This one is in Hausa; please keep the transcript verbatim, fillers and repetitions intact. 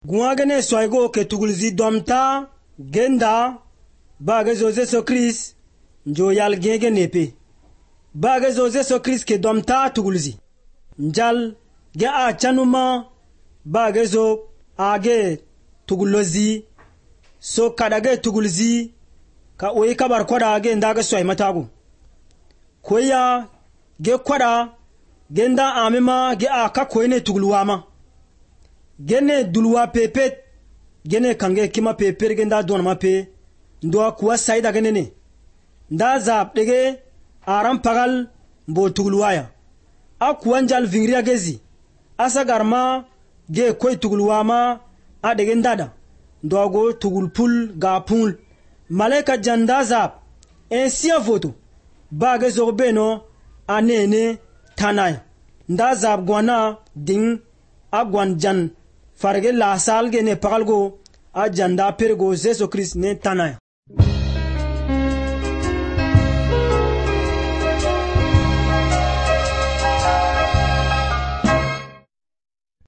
Guagane soigo ke tugulzi domta genda bage zoze so Chris njo yal gege nepe bage zoze so Chris ke domta tugulzi njal ge a chanuma bage zo age tugulozi so kadage tugulzi ka oyi kabar kwada age ndaga soy matagu koya ge kwada genda amema ge aka koyne tugulwama gene dulwa pepet gene kange kima peper genda don ma pe ndo kuwa saida gene ne nda zap dege aram pagal mbo tugulwaya akuwa njal vingriya gezi asa garma ge koy tugulwama a dege ndada ndo go tugulpul ga pul maleka janda zap ensia voto bage zorbeno anene tanaya nda zap gwana ding agwan jan farge la salge ne pagalgo a janda pergo Jesu Christ ne tanaya.